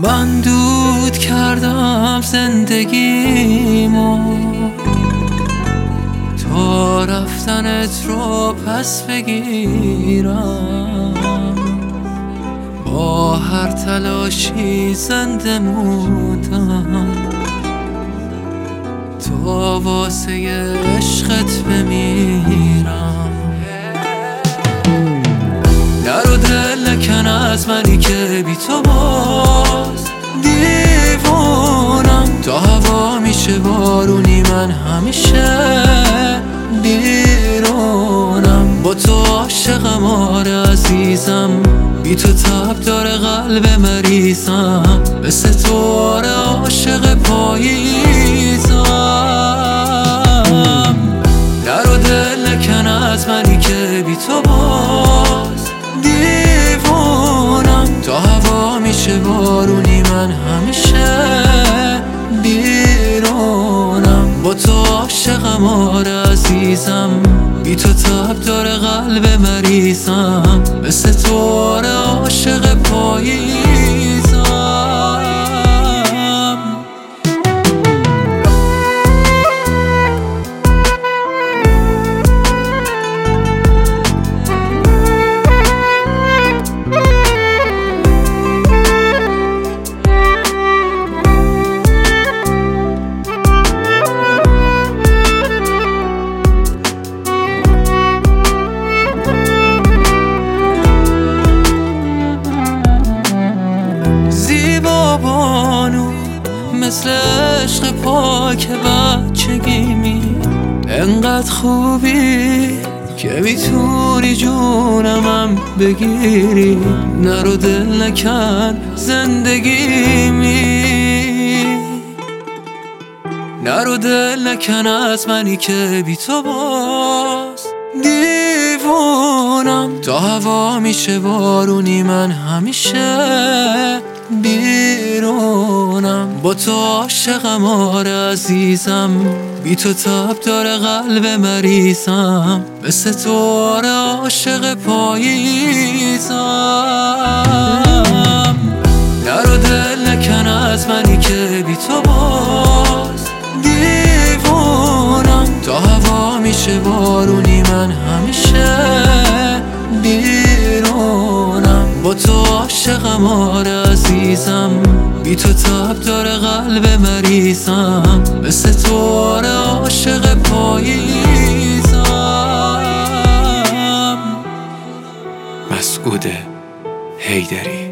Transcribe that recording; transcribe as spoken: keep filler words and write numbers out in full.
من دود کردم زندگیمو تا رفتنت رو پس بگیرم. با هر تلاشی زنده موندم تا واسه عشقت بمیرم. نرو دل نکن از منی که بی تو باز دیوونم. تا هوا میشه بارونی من همیشه بیرونم. با تو عاشقم آره عزیزم، بی تو تب داره قلب مریضم. مثل تو آره عاشق پاییزم. نرو دل نکن از منی که بی تو باز دیوونم. تا هوا میشه بارونی من همیشه بیرونم. با تو عاشقم آره عزیزم، بی تو تب داره قلب مریضم. مثل تو آره عاشق پاییزم. مثل عشق پاک بچگیمی، انقدر خوبی که میتونی جونمم بگیری. نرو دل نکن زندگیمی، نرو دل نکن از منی که بی تو باز دیوونم. تا هوا میشه بارونی من همیشه بیرونم. با تو عاشقم آره عزیزم، بی تو تب داره قلب مریضم. مثل تو آره عاشق پاییزم. نرو دل نکن از منی که بی تو باز دیوونم. تا هوا میشه بارونی من همیشه بیرونم. با تو عاشقم آره عزیزم، بی تو تب داره قلب مریضم. مثل تو آره عاشق پاییزم. مسعود حیدری.